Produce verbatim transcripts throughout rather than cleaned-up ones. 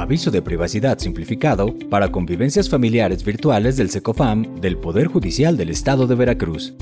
Aviso de privacidad simplificado para convivencias familiares virtuales del SECOFAM del Poder Judicial del Estado de Veracruz.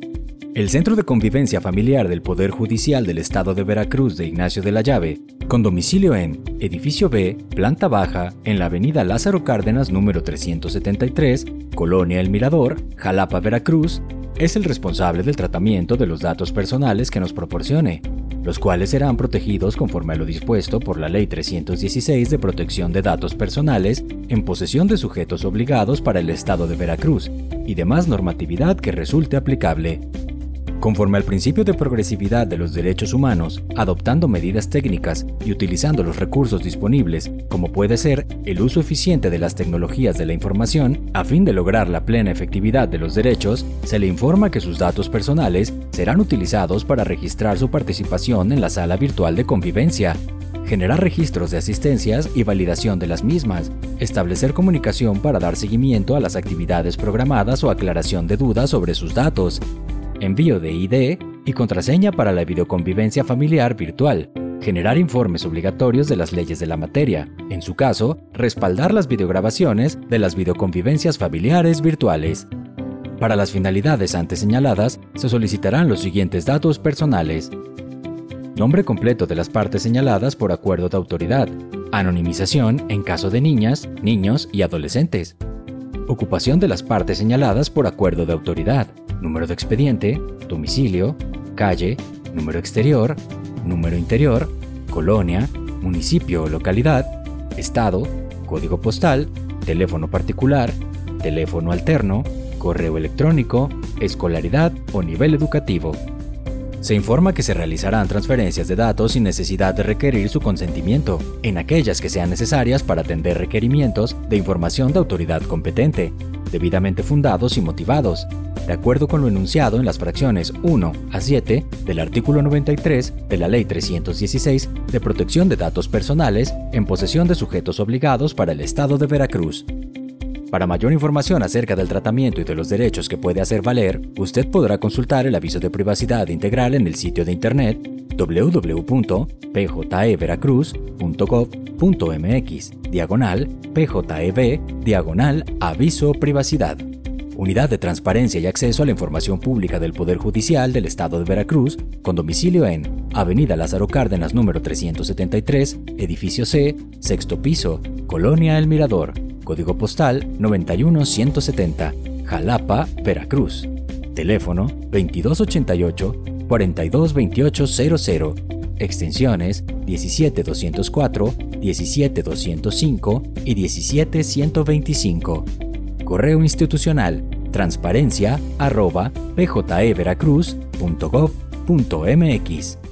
El Centro de Convivencia Familiar del Poder Judicial del Estado de Veracruz de Ignacio de la Llave, con domicilio en Edificio B, planta baja, en la avenida Lázaro Cárdenas número trescientos setenta y tres, Colonia El Mirador, Jalapa, Veracruz, es el responsable del tratamiento de los datos personales que nos proporcione, los cuales serán protegidos conforme a lo dispuesto por la Ley trescientos dieciséis de Protección de Datos Personales en posesión de sujetos obligados para el Estado de Veracruz y demás normatividad que resulte aplicable. Conforme al principio de progresividad de los derechos humanos, adoptando medidas técnicas y utilizando los recursos disponibles, como puede ser el uso eficiente de las tecnologías de la información, a fin de lograr la plena efectividad de los derechos, se le informa que sus datos personales serán utilizados para registrar su participación en la sala virtual de convivencia, generar registros de asistencias y validación de las mismas, establecer comunicación para dar seguimiento a las actividades programadas o aclaración de dudas sobre sus datos, envío de I D y contraseña para la videoconvivencia familiar virtual, generar informes obligatorios de las leyes de la materia, en su caso, respaldar las videograbaciones de las videoconvivencias familiares virtuales. Para las finalidades antes señaladas, se solicitarán los siguientes datos personales: nombre completo de las partes señaladas por acuerdo de autoridad, anonimización en caso de niñas, niños y adolescentes, ocupación de las partes señaladas por acuerdo de autoridad, número de expediente, domicilio, calle, número exterior, número interior, colonia, municipio o localidad, estado, código postal, teléfono particular, teléfono alterno, correo electrónico, escolaridad o nivel educativo. Se informa que se realizarán transferencias de datos sin necesidad de requerir su consentimiento, en aquellas que sean necesarias para atender requerimientos de información de autoridad competente, debidamente fundados y motivados, de acuerdo con lo enunciado en las fracciones uno a siete del artículo noventa y tres de la Ley trescientos dieciséis de Protección de Datos Personales en posesión de sujetos obligados para el Estado de Veracruz. Para mayor información acerca del tratamiento y de los derechos que puede hacer valer, usted podrá consultar el aviso de privacidad integral en el sitio de internet w w w punto p j e veracruz punto gov punto m x diagonal p j e v diagonal aviso privacidad. Unidad de Transparencia y Acceso a la Información Pública del Poder Judicial del Estado de Veracruz, con domicilio en Avenida Lázaro Cárdenas número trescientos setenta y tres, Edificio C, sexto piso, Colonia El Mirador, código postal noventa y uno ciento setenta, Jalapa, Veracruz. Teléfono veintidós ochenta y ocho, cuarenta y dos veintiocho cero cero, extensiones diecisiete doscientos cuatro, diecisiete doscientos cinco y diecisiete ciento veinticinco. Correo institucional transparencia arroba p j e veracruz punto gov punto m x.